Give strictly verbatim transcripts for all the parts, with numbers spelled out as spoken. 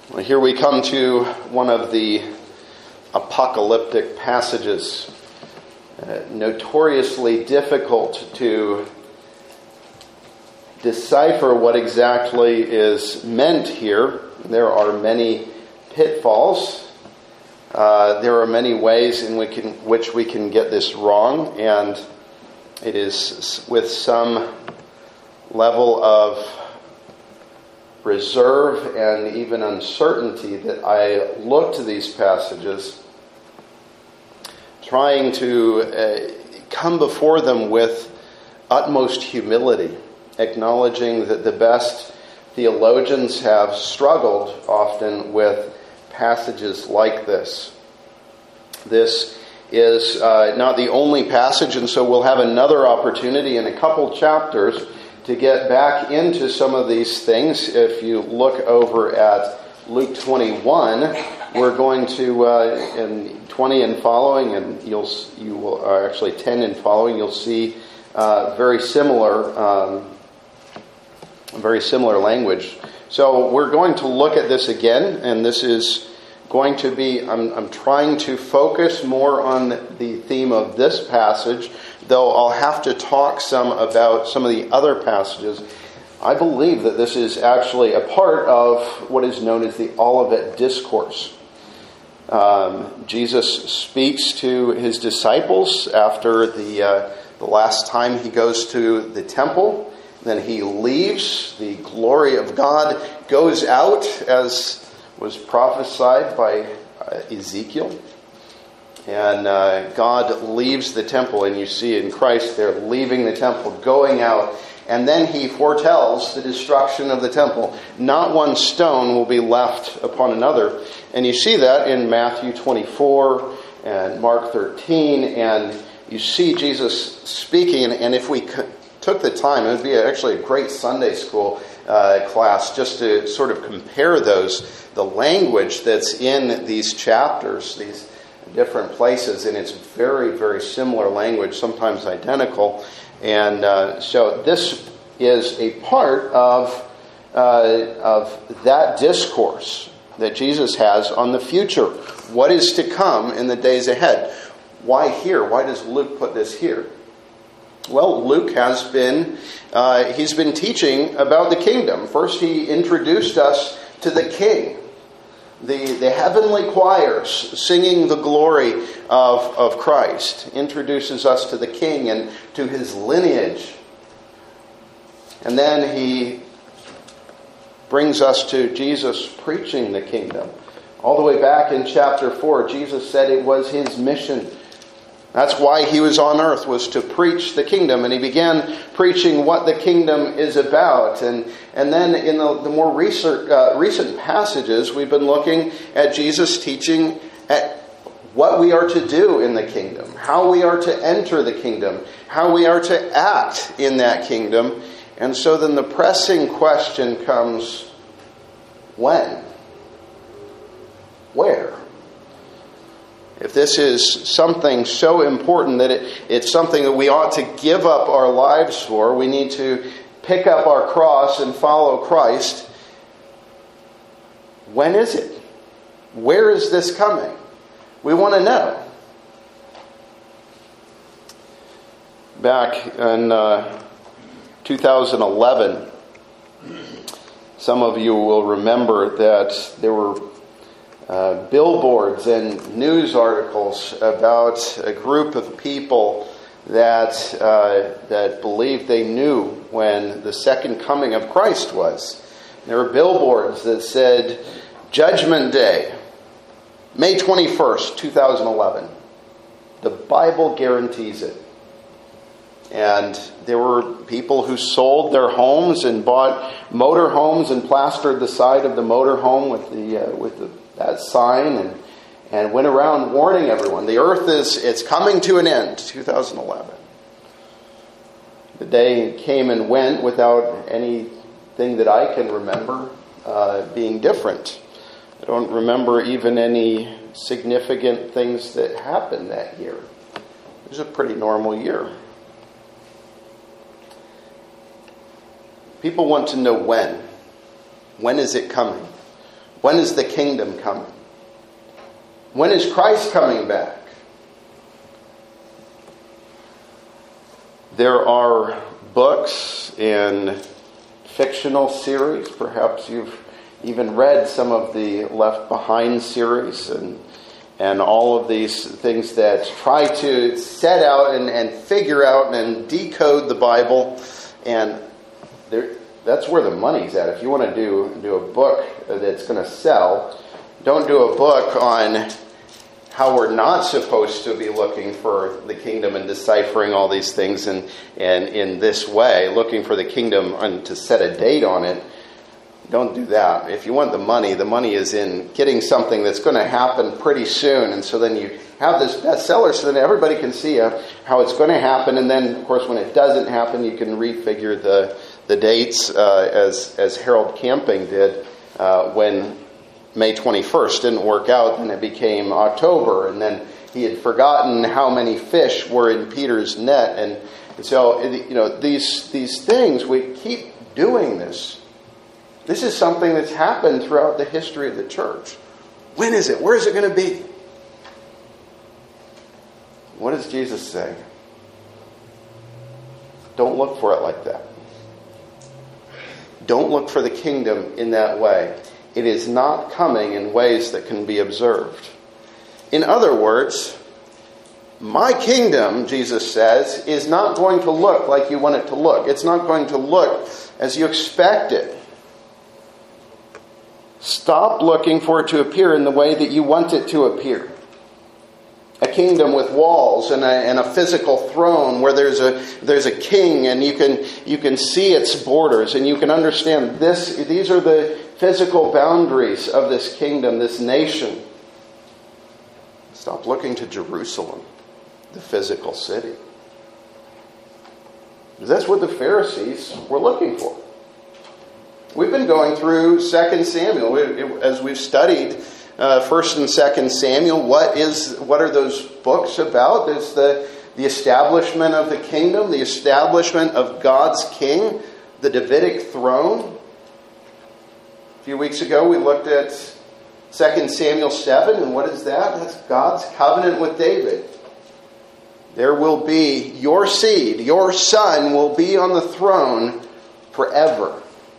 Well, here we come to one of the apocalyptic passages, uh, notoriously difficult to decipher what exactly is meant here. There are many pitfalls. Uh, there are many ways in which, can, which we can get this wrong, and it is with some level of reserve and even uncertainty that I look to these passages, trying to uh, come before them with utmost humility, acknowledging that the best theologians have struggled often with passages like this. This is uh, not the only passage, and so we'll have another opportunity in a couple chapters to get back into some of these things. If you look over at Luke twenty-one, we're going to, uh, in twenty and following, and you'll you will uh, actually ten and following, you'll see uh, very similar, um, very similar language. So we're going to look at this again, and this is going to be, I'm, I'm trying to focus more on the theme of this passage, though I'll have to talk some about some of the other passages. I believe that this is actually a part of what is known as the Olivet Discourse. Um, Jesus speaks to his disciples after the, uh, the last time he goes to the temple. Then he leaves. The glory of God goes out, as was prophesied by uh, Ezekiel. And uh, God leaves the temple, and you see in Christ there leaving the temple, going out. And then he foretells the destruction of the temple. Not one stone will be left upon another. And you see that in Matthew twenty-four and Mark thirteen. And you see Jesus speaking. And if we could, took the time, it would be actually a great Sunday school uh, class just to sort of compare those, the language that's in these chapters, these different places, and it's very, very similar language, sometimes identical. And uh, so this is a part of, uh, of that discourse that Jesus has on the future. What is to come in the days ahead? Why here? Why does Luke put this here? Well, Luke has been, uh, he's been teaching about the kingdom. First, he introduced us to the king. The, the heavenly choirs singing the glory of, of Christ introduces us to the king and to his lineage. And then he brings us to Jesus preaching the kingdom. All the way back in chapter four, Jesus said it was his mission. That's why he was on earth, was to preach the kingdom. And he began preaching what the kingdom is about. And and then in the, the more recent, uh, recent passages, we've been looking at Jesus teaching at what we are to do in the kingdom, how we are to enter the kingdom, how we are to act in that kingdom. And so then the pressing question comes, when? Where? If this is something so important that it, it's something that we ought to give up our lives for, we need to pick up our cross and follow Christ. When is it? Where is this coming? We want to know. Back in uh, two thousand eleven, some of you will remember that there were Uh, billboards and news articles about a group of people that uh, that believed they knew when the second coming of Christ was. There were billboards that said, Judgment Day, May twenty-first, twenty eleven. The Bible guarantees it. And there were people who sold their homes and bought motor homes and plastered the side of the motor home with the uh, with the that sign and and went around warning everyone. The earth is it's coming to an end, two thousand eleven. The day came and went without anything that I can remember uh, being different. I don't remember even any significant things that happened that year. It was a pretty normal year. People want to know when. When is it coming? When is the kingdom coming? When is Christ coming back? There are books and fictional series. Perhaps you've even read some of the Left Behind series and and all of these things that try to set out and, and figure out and decode the Bible. And there, that's where the money's at. If you want to do, do a book that's going to sell, don't do a book on how we're not supposed to be looking for the kingdom and deciphering all these things and, and in this way, looking for the kingdom and to set a date on it. Don't do that. If you want the money, the money is in getting something that's going to happen pretty soon. And so then you have this bestseller so that everybody can see uh, how it's going to happen. And then, of course, when it doesn't happen, you can refigure the, the dates uh, as, as Harold Camping did uh, when May twenty-first didn't work out. Then it became October. And then he had forgotten how many fish were in Peter's net. And, and so, you know, these these things, we keep doing this. This is something that's happened throughout the history of the church. When is it? Where is it going to be? What does Jesus say? Don't look for it like that. Don't look for the kingdom in that way. It is not coming in ways that can be observed. In other words, my kingdom, Jesus says, is not going to look like you want it to look. It's not going to look as you expect it. Stop looking for it to appear in the way that you want it to appear. A kingdom with walls and a, and a physical throne where there's a there's a king and you can you can see its borders and you can understand this. These are the physical boundaries of this kingdom, this nation. Stop looking to Jerusalem, the physical city. Because that's what the Pharisees were looking for. We've been going through Second Samuel. We, it, as we've studied uh, First and Second Samuel, what is what are those books about? It's the, the establishment of the kingdom, the establishment of God's king, the Davidic throne. A few weeks ago we looked at Second Samuel seven, and what is that? That's God's covenant with David. There will be your seed, your son will be on the throne forever.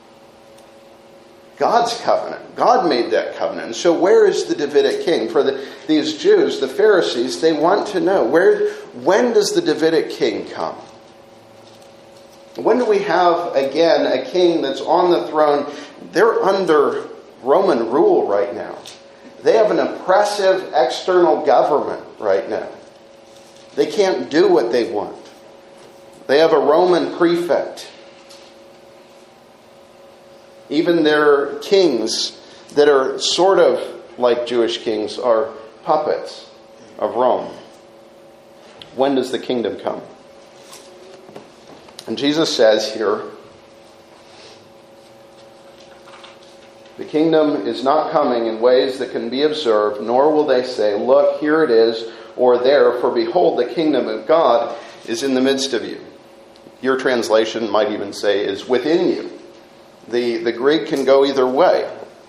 God's covenant. God made that covenant. So where is the Davidic king? For the, these Jews, the Pharisees, they want to know, where, when does the Davidic king come? When do we have, again, a king that's on the throne? They're under Roman rule right now. They have an oppressive external government right now. They can't do what they want. They have a Roman prefect. Even their kings that are sort of like Jewish kings are puppets of Rome. When does the kingdom come? And Jesus says here, the kingdom is not coming in ways that can be observed, nor will they say, look, here it is, or there, for behold, the kingdom of God is in the midst of you. Your translation might even say, is within you. The the Greek can go either way.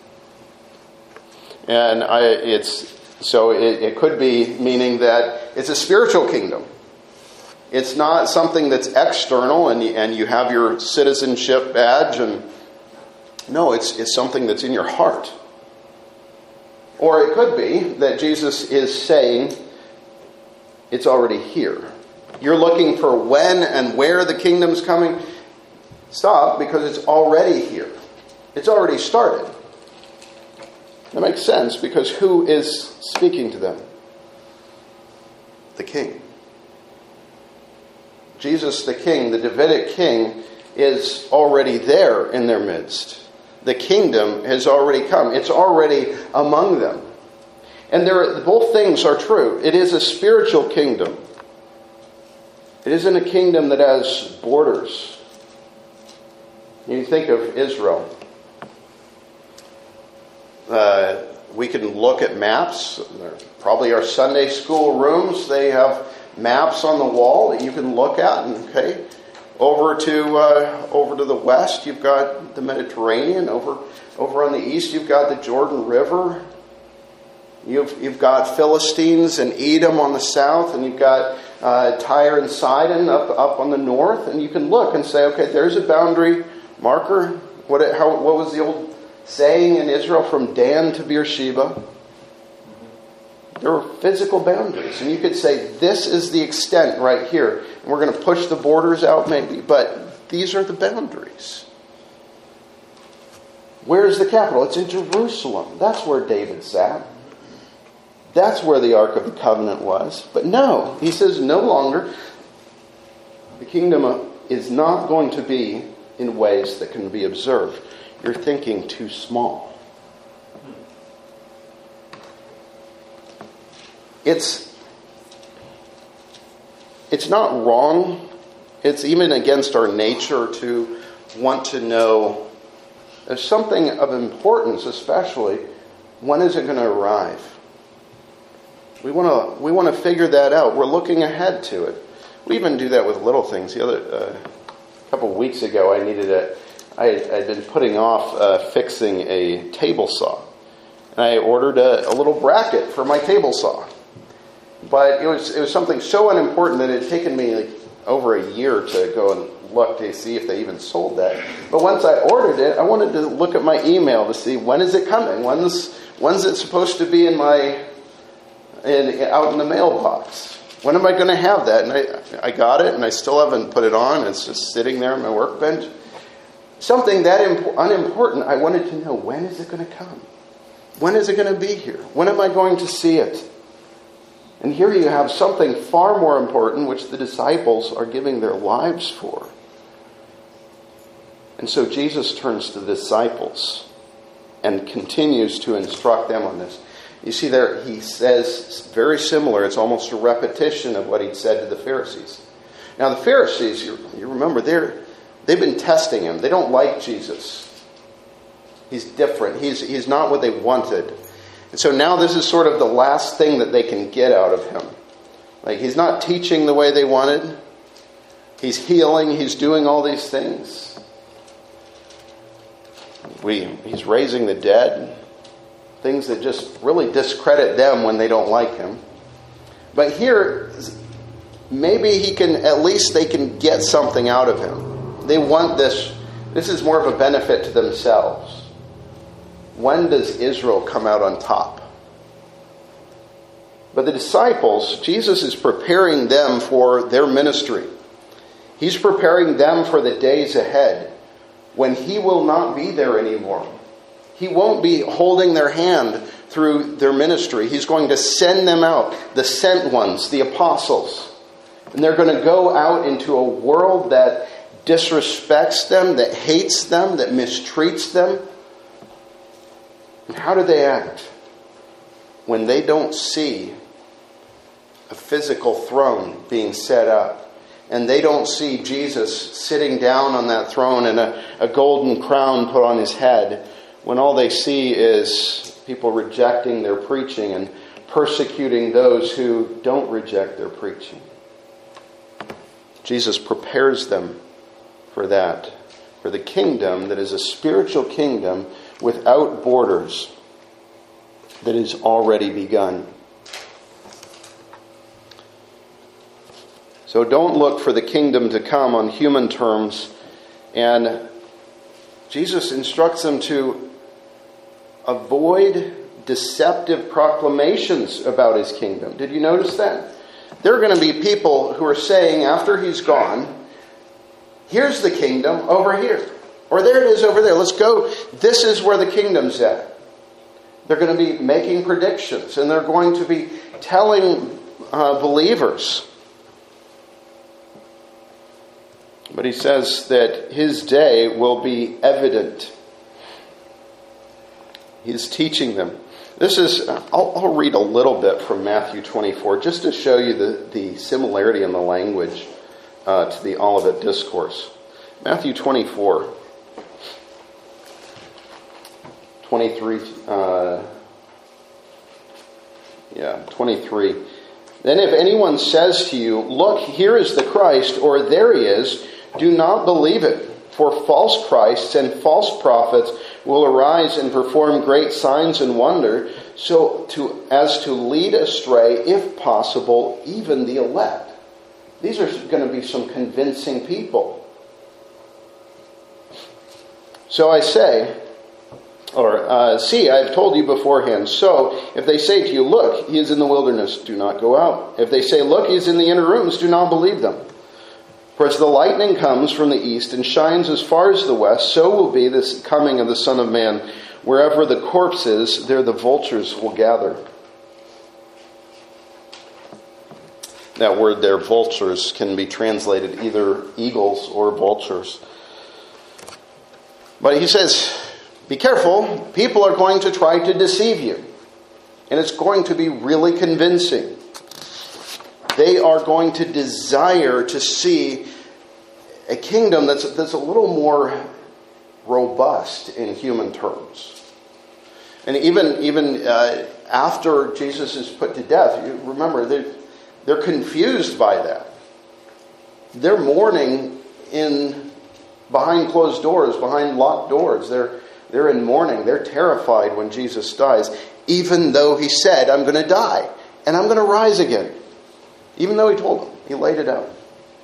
And I, it's so it, it could be meaning that it's a spiritual kingdom. It's not something that's external and you, and you have your citizenship badge. and No, it's, it's something that's in your heart. Or it could be that Jesus is saying it's already here. You're looking for when and where the kingdom's coming. Stop, because it's already here. It's already started. That makes sense, because who is speaking to them? The king. Jesus the king, the Davidic king, is already there in their midst. The kingdom has already come. It's already among them. And there, both things are true. It is a spiritual kingdom. It isn't a kingdom that has borders. You think of Israel. Uh, we can look at maps. Probably our Sunday school rooms, they have maps on the wall that you can look at. And okay, over to uh, over to the west, you've got the Mediterranean. Over over on the east, you've got the Jordan River. You've, you've got Philistines and Edom on the south, and you've got uh, Tyre and Sidon up, up on the north. And you can look and say, okay, there's a boundary marker. What, how, what was the old saying in Israel, from Dan to Beersheba? There were physical boundaries. And you could say, this is the extent right here. And we're going to push the borders out maybe, but these are the boundaries. Where's the capital? It's in Jerusalem. That's where David sat. That's where the Ark of the Covenant was. But no, he says no longer. The kingdom is not going to be in ways that can be observed. You're thinking too small. It's, it's not wrong. It's even against our nature to want to know. There's something of importance, especially, when is it going to arrive? We want to we want to figure that out. We're looking ahead to it. We even do that with little things. The other uh, a couple of weeks ago, I needed a. I had been putting off uh, fixing a table saw, and I ordered a, a little bracket for my table saw. But it was it was something so unimportant that it had taken me like over a year to go and look to see if they even sold that. But once I ordered it, I wanted to look at my email to see when is it coming. When's when's it supposed to be in my in out in the mailbox? When am I going to have that? And I I got it, and I still haven't put it on. It's just sitting there on my workbench. Something that imp- unimportant, I wanted to know, when is it going to come? When is it going to be here? When am I going to see it? And here you have something far more important, which the disciples are giving their lives for. And so Jesus turns to the disciples and continues to instruct them on this. You see there, he says very similar. It's almost a repetition of what he'd said to the Pharisees. Now the Pharisees, you, you remember, they're, they've been testing him. They don't like Jesus. He's different. He's, he's not what they wanted. And so now this is sort of the last thing that they can get out of him. Like, he's not teaching the way they wanted. He's healing. He's doing all these things. We, he's raising the dead. Things that just really discredit them when they don't like him. But here, maybe he can, at least they can get something out of him. They want this. This is more of a benefit to themselves. When does Israel come out on top? But the disciples, Jesus is preparing them for their ministry. He's preparing them for the days ahead when he will not be there anymore. He won't be holding their hand through their ministry. He's going to send them out, the sent ones, the apostles. And they're going to go out into a world that disrespects them, that hates them, that mistreats them. And how do they act? When they don't see a physical throne being set up, and they don't see Jesus sitting down on that throne and a, a golden crown put on his head, when all they see is people rejecting their preaching and persecuting those who don't reject their preaching. Jesus prepares them for that, for the kingdom that is a spiritual kingdom without borders that is already begun. So don't look for the kingdom to come on human terms. And Jesus instructs them to avoid deceptive proclamations about his kingdom. Did you notice that? There are going to be people who are saying after he's gone, here's the kingdom over here. Or there it is over there. Let's go. This is where the kingdom's at. They're going to be making predictions, and they're going to be telling uh, believers. But he says that his day will be evident. He's teaching them. This is, I'll, I'll read a little bit from Matthew twenty-four, just to show you the, the similarity in the language uh, to the Olivet Discourse. Matthew twenty-four. twenty-three, uh, yeah, twenty-three. Then if anyone says to you, look, here is the Christ, or there he is, do not believe it. For false Christs and false prophets will arise and perform great signs and wonder, so to as to lead astray, if possible, even the elect. These are going to be some convincing people. So I say, or uh, see, I have told you beforehand. So if they say to you, look, he is in the wilderness, do not go out. If they say, look, he is in the inner rooms, do not believe them. For as the lightning comes from the east and shines as far as the west, so will be this coming of the Son of Man. Wherever the corpse is, there the vultures will gather. That word there, vultures, can be translated either eagles or vultures. But he says, be careful. People are going to try to deceive you. And it's going to be really convincing. They are going to desire to see a kingdom that's, that's a little more robust in human terms. And even, even uh, after Jesus is put to death, you remember, they're, they're confused by that. They're mourning in behind closed doors, behind locked doors. They're, they're in mourning. They're terrified when Jesus dies, even though he said, I'm going to die and I'm going to rise again. Even though he told them, he laid it out.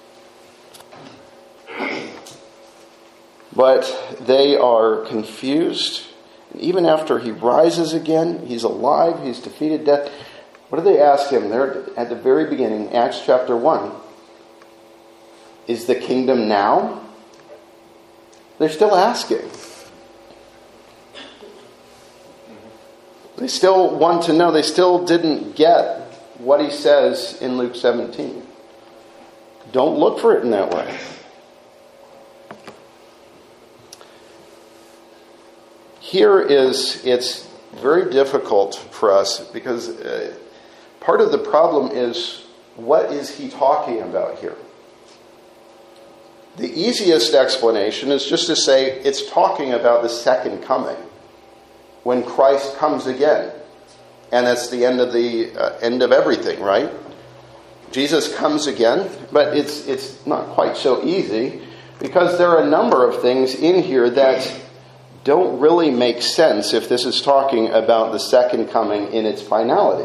But they are confused. And even after he rises again, he's alive, he's defeated death. What do they ask him? They're at the very beginning, Acts chapter one. Is the kingdom now? They're still asking. They still want to know. They still didn't get what he says in Luke seventeen. Don't look for it in that way. Here is, it's very difficult for us because uh, part of the problem is, what is he talking about here? The easiest explanation is just to say it's talking about the second coming, when Christ comes again. And that's the end of the uh, end of everything, right? Jesus comes again, but it's it's not quite so easy because there are a number of things in here that don't really make sense if this is talking about the second coming in its finality.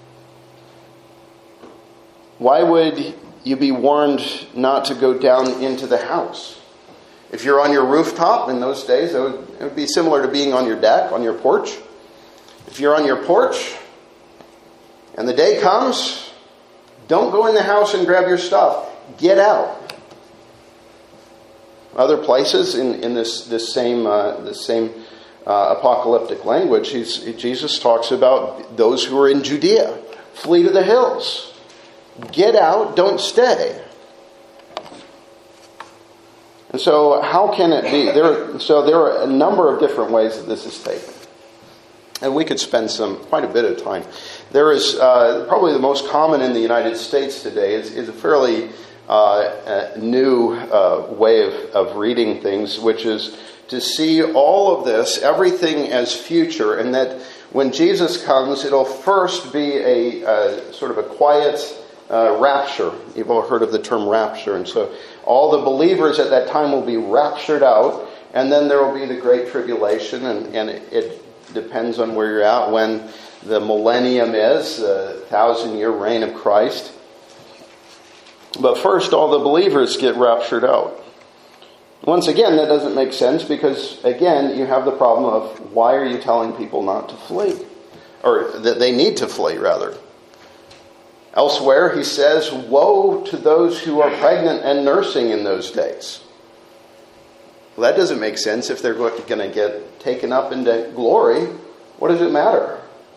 Why would you be warned not to go down into the house? If you're on your rooftop in those days, it would, it would be similar to being on your deck, on your porch. If you're on your porch and the day comes, don't go in the house and grab your stuff. Get out. Other places in, in this, this same, uh, this same uh, apocalyptic language, he's, Jesus talks about those who are in Judea. Flee to the hills. Get out, don't stay. And so how can it be? There, so there are a number of different ways that this is taken. And we could spend some quite a bit of time. There is uh, probably the most common in the United States today is, is a fairly uh, new uh, way of, of reading things, which is to see all of this, everything as future, and that when Jesus comes, it'll first be a uh, sort of a quiet uh, rapture. You've all heard of the term rapture. And so all the believers at that time will be raptured out, and then there will be the Great Tribulation, and, and it, it depends on where you're at, when the millennium is, the thousand-year reign of Christ. But first, all the believers get raptured out. Once again, that doesn't make sense because, again, you have the problem of why are you telling people not to flee? Or that they need to flee, rather. Elsewhere, he says, woe to those who are pregnant and nursing in those days. Well, that doesn't make sense. If they're going to get taken up into glory, what does it matter?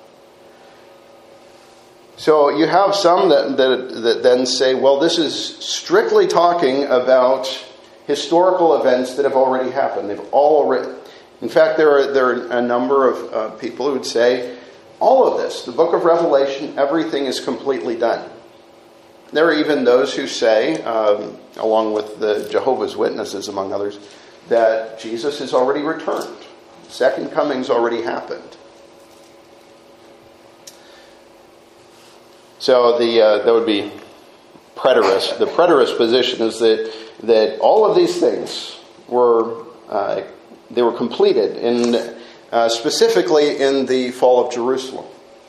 So you have some that, that, that then say, well, this is strictly talking about historical events that have already happened. They've already, in fact, there are there are a number of uh, people who would say, all of this, the book of Revelation, everything is completely done. There are even those who say, um, along with the Jehovah's Witnesses, among others, that Jesus has already returned. Second coming's already happened. So the uh, that would be preterist. The preterist position is that that all of these things were uh, they were completed, in, uh, specifically in the fall of Jerusalem.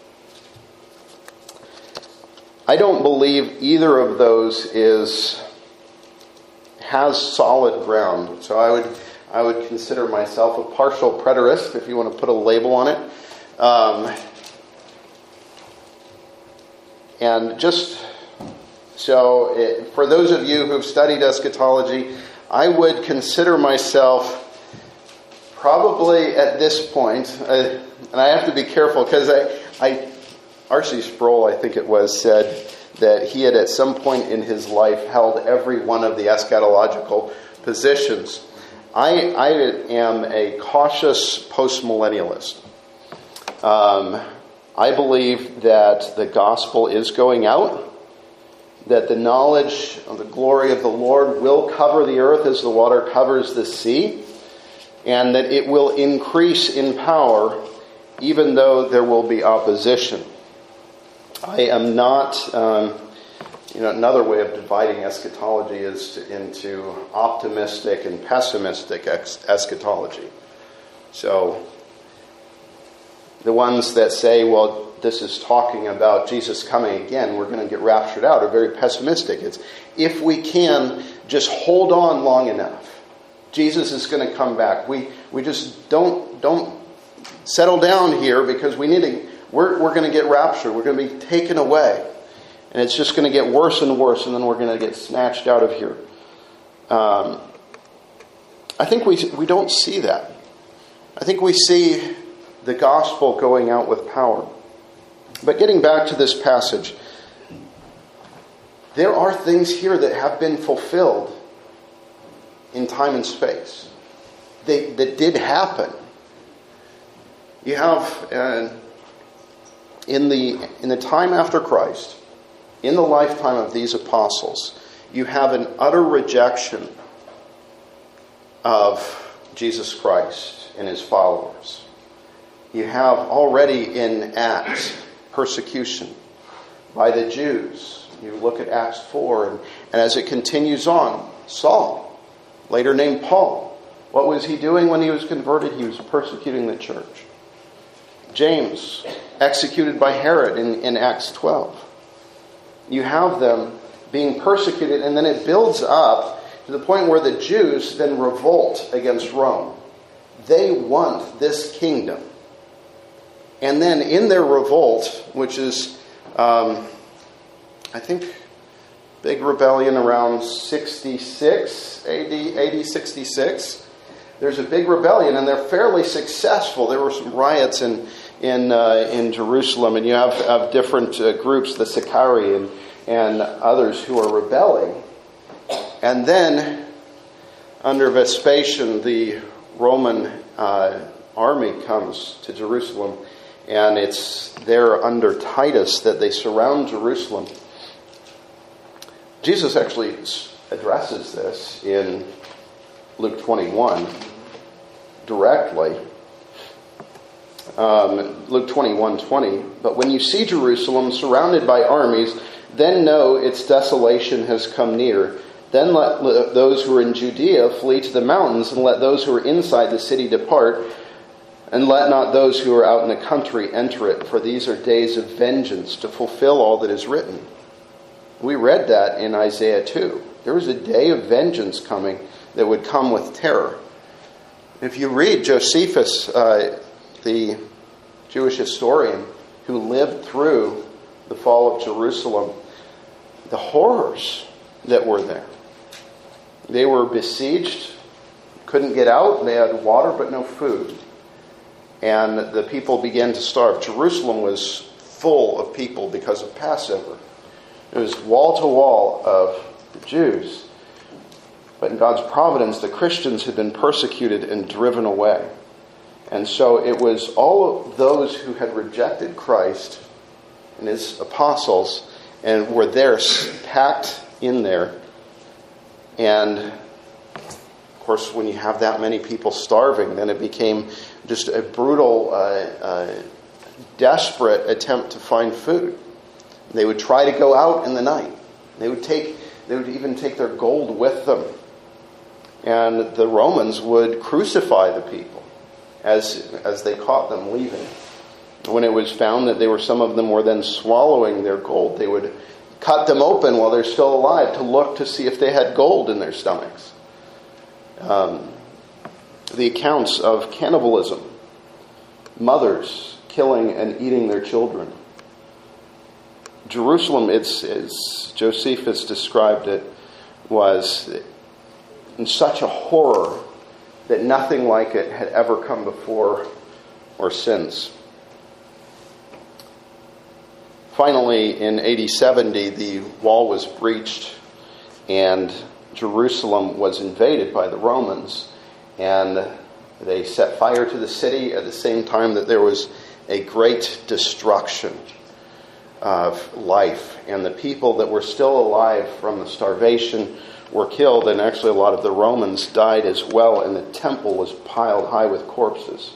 I don't believe either of those is has solid ground. So I would I would consider myself a partial preterist, if you want to put a label on it. Um, and just so, it, for those of you who've studied eschatology, I would consider myself probably at this point, uh, and I have to be careful because I, I, R C Sproul, I think it was, said that he had at some point in his life held every one of the eschatological positions. I, I am a cautious postmillennialist. Um, I believe that the gospel is going out, that the knowledge of the glory of the Lord will cover the earth as the water covers the sea, and that it will increase in power even though there will be opposition. I am not, um, you know, another way of dividing eschatology is to, into optimistic and pessimistic ex- eschatology. So, the ones that say, well, this is talking about Jesus coming again, we're going to get raptured out, are very pessimistic. It's, if we can just hold on long enough, Jesus is going to come back. We we just don't don't settle down here because we need to. We're we're going to get raptured. We're going to be taken away, and it's just going to get worse and worse, and then we're going to get snatched out of here. Um, I think we we don't see that. I think we see the gospel going out with power. But getting back to this passage, there are things here that have been fulfilled in time and space. They, that did happen. You have, uh, in the in the time after Christ, in the lifetime of these apostles, you have an utter rejection of Jesus Christ and his followers. You have already in Acts persecution by the Jews. You look at Acts four, and, and as it continues on, Saul, later named Paul, what was he doing when he was converted? He was persecuting the church. James, executed by Herod in, in Acts twelve. You have them being persecuted, and then it builds up to the point where the Jews then revolt against Rome. They want this kingdom. And then in their revolt, which is, um, I think, big rebellion around sixty-six A D, A D sixty-six, there's a big rebellion, and they're fairly successful. There were some riots in in uh, in Jerusalem, and you have, have different uh, groups, the Sicarii and, and others who are rebelling. And then, under Vespasian, the Roman uh, army comes to Jerusalem, and it's there under Titus that they surround Jerusalem. Jesus actually addresses this in Luke twenty-one directly. Um, Luke twenty-one twenty. But when you see Jerusalem surrounded by armies, then know its desolation has come near. Then let those who are in Judea flee to the mountains, and let those who are inside the city depart. And let not those who are out in the country enter it, for these are days of vengeance, to fulfill all that is written. We read that in Isaiah two. There was a day of vengeance coming that would come with terror. If you read Josephus, uh, the Jewish historian who lived through the fall of Jerusalem, the horrors that were there. They were besieged, couldn't get out, they had water but no food. And the people began to starve. Jerusalem was full of people because of Passover. It was wall to wall of the Jews. But in God's providence, the Christians had been persecuted and driven away. And so it was all of those who had rejected Christ and his apostles and were there, packed in there. And, of course, when you have that many people starving, then it became just a brutal, uh, uh, desperate attempt to find food. They would try to go out in the night. They would take, they would even take their gold with them. And the Romans would crucify the people as, as they caught them leaving. When it was found that they were, some of them were then swallowing their gold, they would cut them open while they're still alive to look to see if they had gold in their stomachs. Um, the accounts of cannibalism, mothers killing and eating their children. Jerusalem, it's, as Josephus described it, was in such a horror that nothing like it had ever come before or since. Finally, in A D seventy, the wall was breached and Jerusalem was invaded by the Romans, and they set fire to the city at the same time that there was a great destruction of life. And the people that were still alive from the starvation were killed, and actually a lot of the Romans died as well, and the temple was piled high with corpses.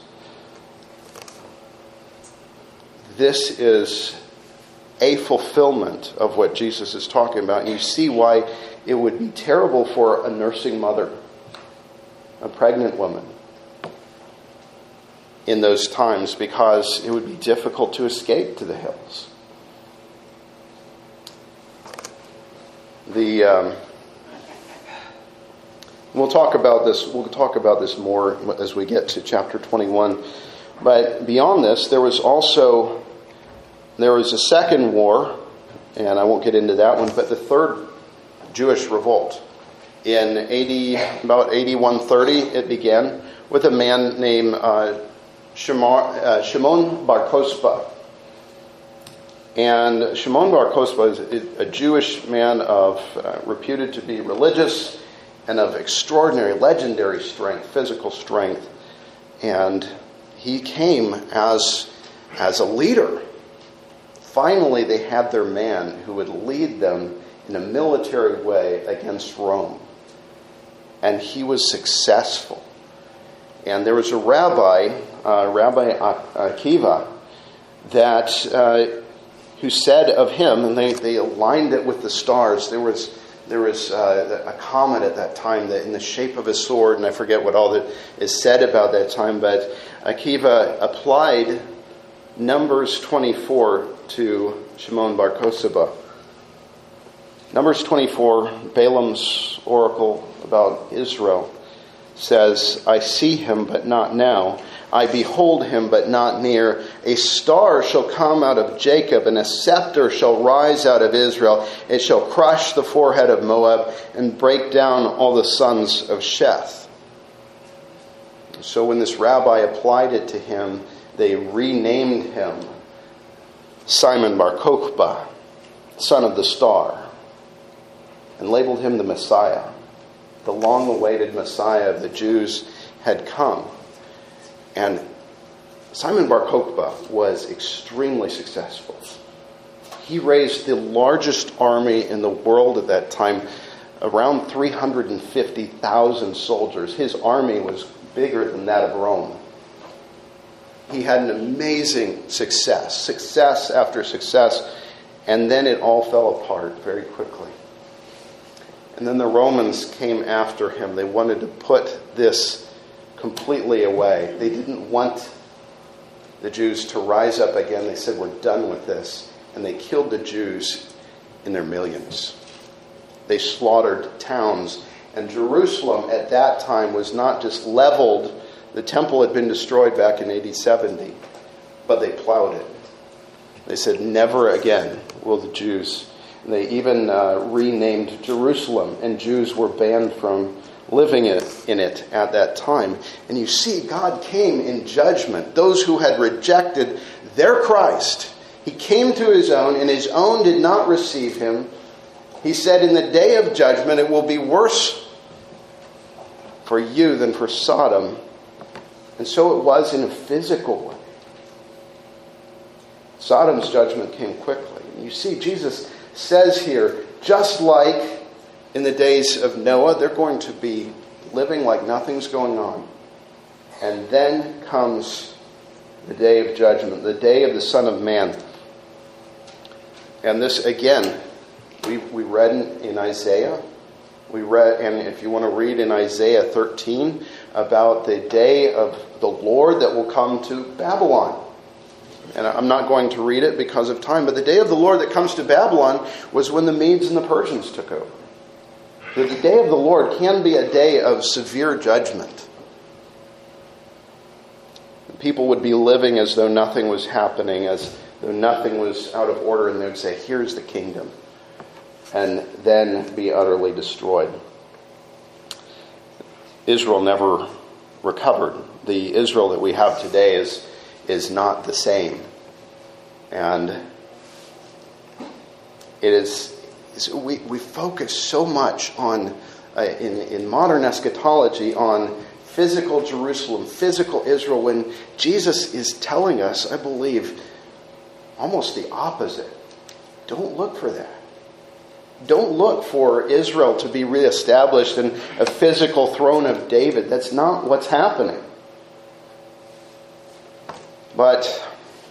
This is a fulfillment of what Jesus is talking about. And you see why it would be terrible for a nursing mother, a pregnant woman, in those times, because it would be difficult to escape to the hills. The um, we'll talk about this. We'll talk about this more as we get to chapter twenty-one. But beyond this, there was also there was a second war, and I won't get into that one. But the third Jewish revolt in A D about eighty-one thirty, it began with a man named uh, Shimon, uh, Shimon Bar Kokhba. And Shimon Bar Kokhba is a Jewish man of uh, reputed to be religious and of extraordinary, legendary strength, physical strength. And he came as, as a leader. Finally, they had their man who would lead them in a military way against Rome. And he was successful. And there was a rabbi, uh, Rabbi Akiva, that uh, who said of him, and they, they aligned it with the stars. There was there was uh, a comet at that time that in the shape of a sword, and I forget what all that is said about that time. But Akiva applied Numbers twenty-four to Shimon Bar Kokhba. Numbers twenty-four, Balaam's oracle about Israel, says, "I see him, but not now. I behold him, but not near. A star shall come out of Jacob, and a scepter shall rise out of Israel. It shall crush the forehead of Moab and break down all the sons of Sheth." So when this rabbi applied it to him, they renamed him Simon Bar Kokhba, son of the star, and labeled him the Messiah. The long-awaited Messiah of the Jews had come. And Simon Bar Kokhba was extremely successful. He raised the largest army in the world at that time, around three hundred fifty thousand soldiers. His army was bigger than that of Rome. He had an amazing success, success after success, and then it all fell apart very quickly. And then the Romans came after him. They wanted to put this completely away. They didn't want the Jews to rise up again. They said, "We're done with this." And they killed the Jews in their millions. They slaughtered towns. And Jerusalem at that time was not just leveled. The temple had been destroyed back in A D seventy, but they plowed it. They said, "Never again will the Jews." And they even uh, renamed Jerusalem, and Jews were banned from living in it at that time. And you see, God came in judgment. Those who had rejected their Christ, he came to his own, and his own did not receive him. He said, "In the day of judgment, it will be worse for you than for Sodom." And so it was in a physical way. Sodom's judgment came quickly. And you see, Jesus says here, just like in the days of Noah, they're going to be living like nothing's going on. And then comes the day of judgment, the day of the Son of Man. And this, again, we, we read in, in Isaiah We read, and if you want to read in Isaiah thirteen about the day of the Lord that will come to Babylon. And I'm not going to read it because of time, but the day of the Lord that comes to Babylon was when the Medes and the Persians took over. So the day of the Lord can be a day of severe judgment. People would be living as though nothing was happening, as though nothing was out of order, and they would say, here's the kingdom, and then be utterly destroyed. Israel never recovered. The Israel that we have today is, is not the same. And it is, we, we focus so much on, uh, in, in modern eschatology, on physical Jerusalem, physical Israel, when Jesus is telling us, I believe, almost the opposite. Don't look for that. Don't look for Israel to be reestablished in a physical throne of David. That's not what's happening. But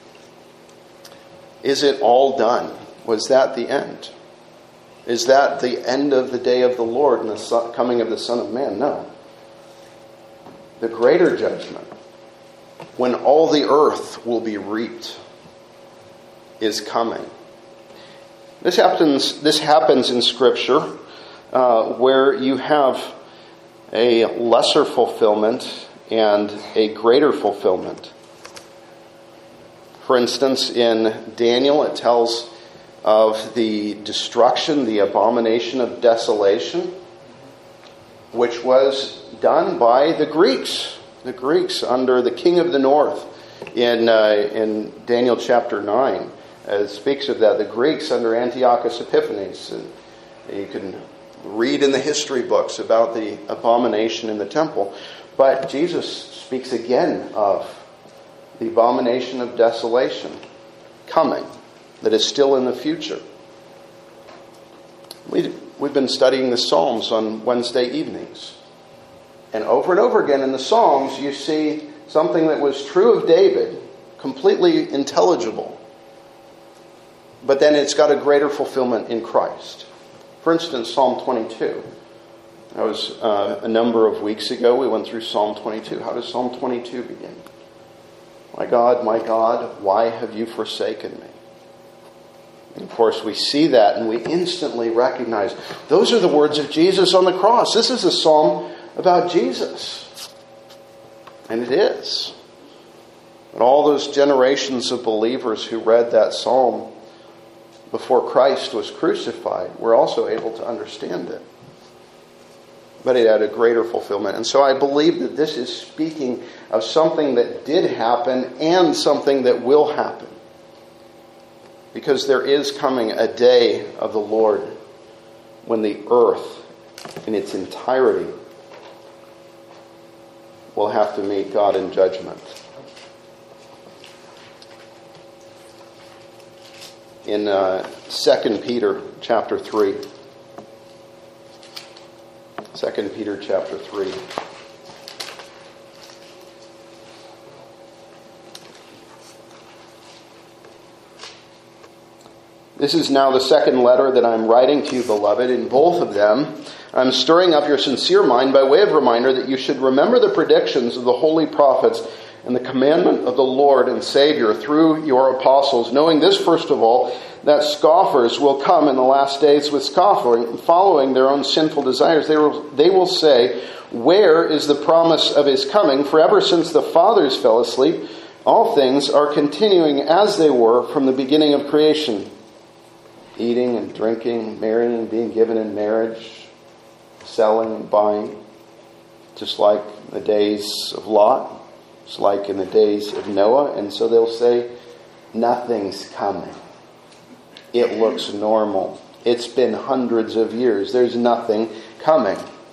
is it all done? Was that the end? Is that the end of the day of the Lord and the coming of the Son of Man? No. The greater judgment, when all the earth will be reaped, is coming. This happens, this happens in Scripture uh, where you have a lesser fulfillment and a greater fulfillment. For instance, in Daniel, it tells of the destruction, the abomination of desolation, which was done by the Greeks. The Greeks under the king of the north in, uh, in Daniel chapter nine. Uh, speaks of that, the Greeks under Antiochus Epiphanes. And you can read in the history books about the abomination in the temple. But Jesus speaks again of the abomination of desolation coming, that is still in the future. We, we've been studying the Psalms on Wednesday evenings. And over and over again in the Psalms, you see something that was true of David, completely intelligible. But then it's got a greater fulfillment in Christ. For instance, Psalm twenty-two. That was uh, a number of weeks ago. We went through Psalm twenty-two. How does Psalm twenty-two begin? My God, my God, why have you forsaken me? And of course, we see that and we instantly recognize those are the words of Jesus on the cross. This is a psalm about Jesus. And it is. But all those generations of believers who read that psalm before Christ was crucified were also able to understand it. But it had a greater fulfillment. And so I believe that this is speaking of something that did happen and something that will happen. Because there is coming a day of the Lord when the earth in its entirety will have to meet God in judgment. In uh, Second Peter chapter three. Second Peter chapter three. This is now the second letter that I'm writing to you, beloved. In both of them, I'm stirring up your sincere mind by way of reminder that you should remember the predictions of the holy prophets and the commandment of the Lord and Savior through your apostles, knowing this, first of all, that scoffers will come in the last days with scoffing, following their own sinful desires. They will, they will say, where is the promise of his coming? For ever since the fathers fell asleep, all things are continuing as they were from the beginning of creation. Eating and drinking, marrying, being given in marriage, selling and buying, just like the days of Lot. It's like in the days of Noah. And so they'll say, nothing's coming. It looks normal. It's been hundreds of years. There's nothing coming.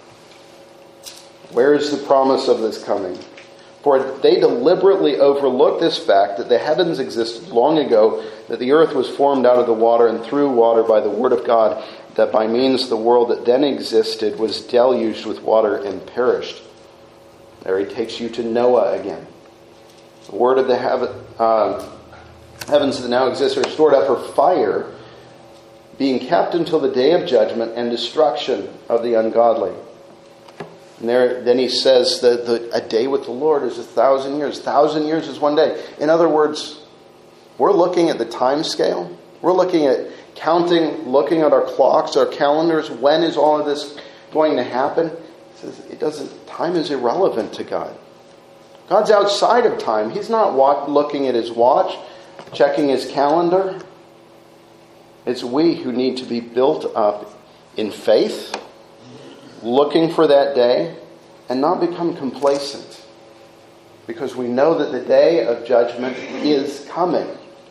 Where is the promise of this coming? For they deliberately overlook this fact that the heavens existed long ago, that the earth was formed out of the water and through water by the word of God, that by means the world that then existed was deluged with water and perished. There he takes you to Noah again. The word of the heaven, uh, heavens that now exist are stored up for fire, being kept until the day of judgment and destruction of the ungodly. And there, then he says that the, a day with the Lord is a thousand years. A thousand years is one day. In other words, we're looking at the time scale. We're looking at counting, looking at our clocks, our calendars. When is all of this going to happen? He says it doesn't. Time is irrelevant to God. God's outside of time. He's not walk, looking at his watch, checking his calendar. It's we who need to be built up in faith, looking for that day, and not become complacent, because we know that the day of judgment is coming.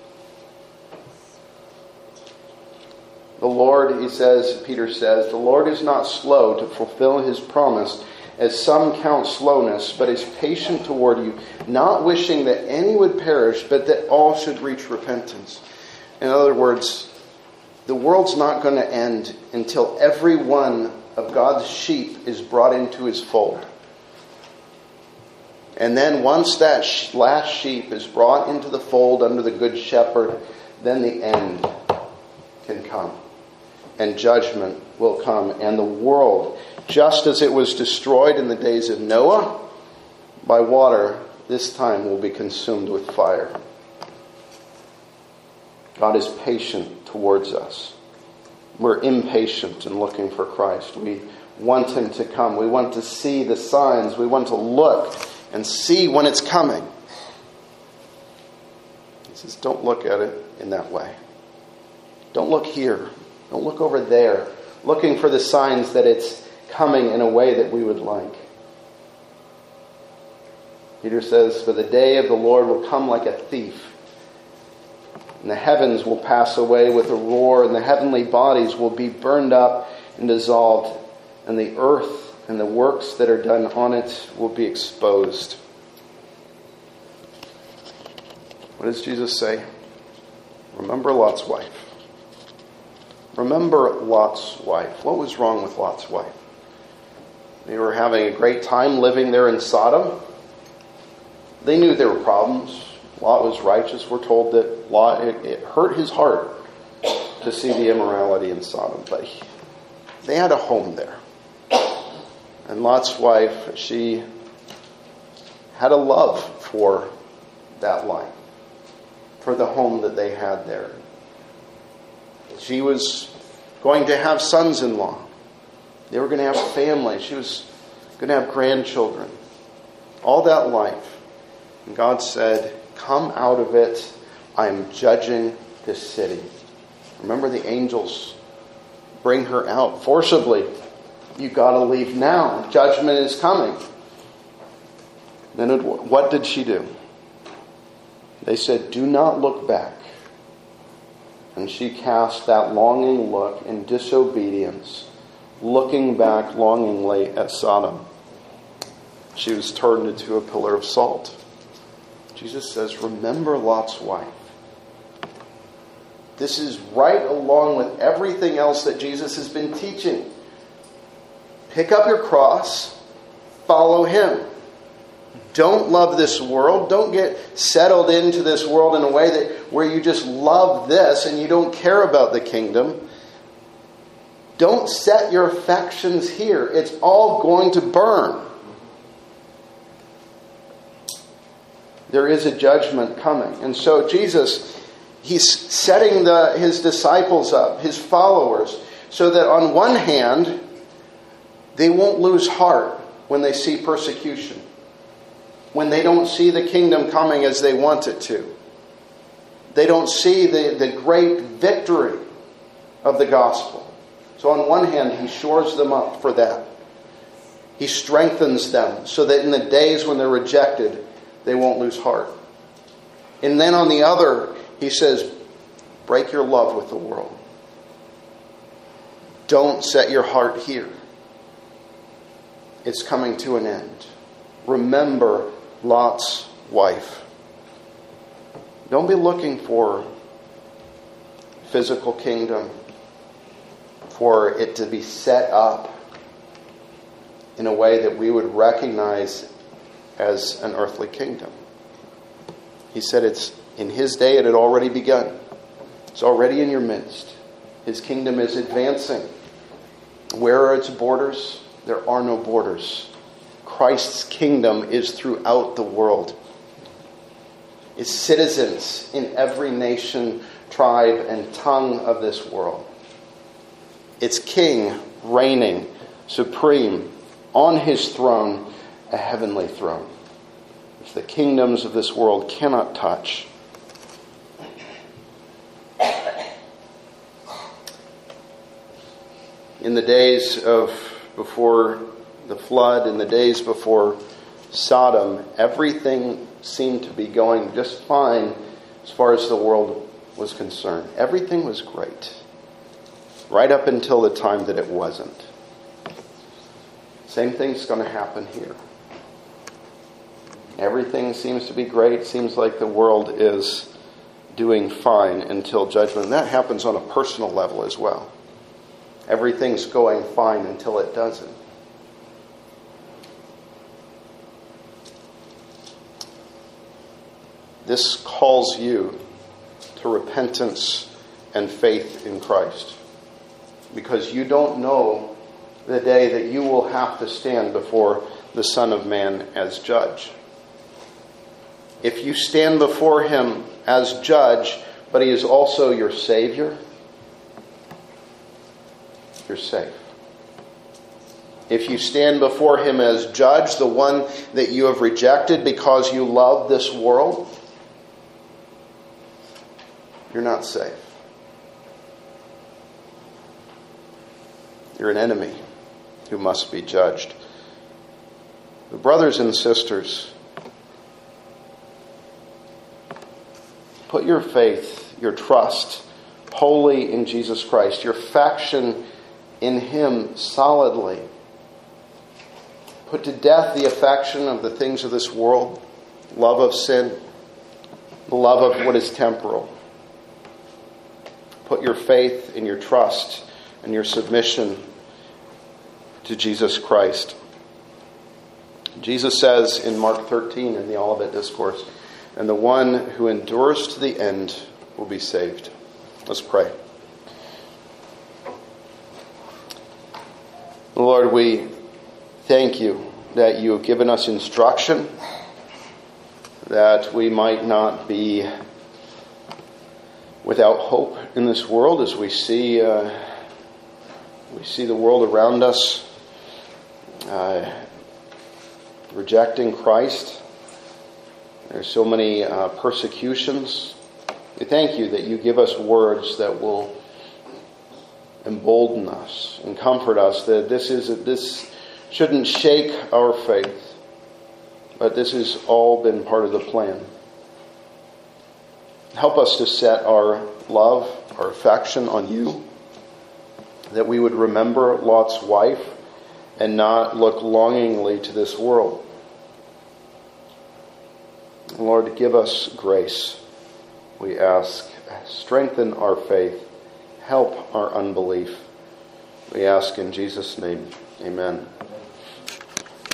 The Lord, he says, Peter says, the Lord is not slow to fulfill his promise, as some count slowness, but is patient toward you, not wishing that any would perish, but that all should reach repentance. In other words, the world's not going to end until every one of God's sheep is brought into his fold. And then once that last sheep is brought into the fold under the good shepherd, then the end can come. And judgment will come. And the world, just as it was destroyed in the days of Noah by water, this time will be consumed with fire. God is patient towards us. We're impatient in looking for Christ. We want him to come. We want to see the signs. We want to look and see when it's coming. He says, don't look at it in that way. Don't look here. Don't look over there, looking for the signs that it's coming in a way that we would like. Peter says, for the day of the Lord will come like a thief. And the heavens will pass away with a roar, and the heavenly bodies will be burned up and dissolved, and the earth and the works that are done on it will be exposed. What does Jesus say? Remember Lot's wife. Remember Lot's wife. What was wrong with Lot's wife? They were having a great time living there in Sodom. They knew there were problems. Lot was righteous. We're told that Lot, it, it hurt his heart to see the immorality in Sodom. But he, they had a home there. And Lot's wife, she had a love for that life, for the home that they had there. She was going to have sons-in-law. They were going to have a family. She was going to have grandchildren. All that life. And God said, come out of it. I'm judging this city. Remember, the angels bring her out forcibly. You got to leave now. Judgment is coming. Then it, what did she do? They said, do not look back. And she cast that longing look in disobedience, looking back longingly at Sodom. She was turned into a pillar of salt. Jesus says, remember Lot's wife. This is right along with everything else that Jesus has been teaching. Pick up your cross, follow him. Don't love this world. Don't get settled into this world in a way that where you just love this and you don't care about the kingdom. Don't set your affections here. It's all going to burn. There is a judgment coming. And so Jesus, he's setting the, his disciples up, his followers, so that on one hand, they won't lose heart when they see persecution, when they don't see the kingdom coming as they want it to. They don't see the, the great victory of the gospel. So on one hand, he shores them up for that. He strengthens them so that in the days when they're rejected, they won't lose heart. And then on the other, he says, break your love with the world. Don't set your heart here. It's coming to an end. Remember Lot's wife. Don't be looking for physical kingdom, for it to be set up in a way that we would recognize as an earthly kingdom. He said it's in his day it had already begun. It's already in your midst. His kingdom is advancing. Where are its borders? There are no borders. Christ's kingdom is throughout the world. Its citizens in every nation, tribe, and tongue of this world. Its king reigning supreme on his throne, a heavenly throne, which the kingdoms of this world cannot touch. In the days of before the flood, in the days before Sodom, everything seemed to be going just fine as far as the world was concerned. Everything was great. Right up until the time that it wasn't. Same thing's going to happen here. Everything seems to be great. Seems like the world is doing fine until judgment. And that happens on a personal level as well. Everything's going fine until it doesn't. This calls you to repentance and faith in Christ. Because you don't know the day that you will have to stand before the Son of Man as judge. If you stand before him as judge, but he is also your Savior, you're safe. If you stand before him as judge, the one that you have rejected because you love this world, you're not safe. You're an enemy who must be judged. But brothers and sisters, put your faith, your trust wholly in Jesus Christ, your affection in him solidly. Put to death the affection of the things of this world, love of sin, the love of what is temporal. Put your faith and your trust and your submission to Jesus Christ. Jesus says in Mark thirteen in the Olivet Discourse, and the one who endures to the end will be saved. Let's pray. Lord, we thank you that you have given us instruction, that we might not be without hope in this world as we see uh, we see the world around us uh, rejecting Christ. There's so many uh, persecutions. We thank you that you give us words that will embolden us and comfort us, that this is this shouldn't shake our faith, but this has all been part of the plan. Help us to set our love, our affection on you, that we would remember Lot's wife and not look longingly to this world. Lord, give us grace, we ask. Strengthen our faith. Help our unbelief. We ask in Jesus' name. Amen.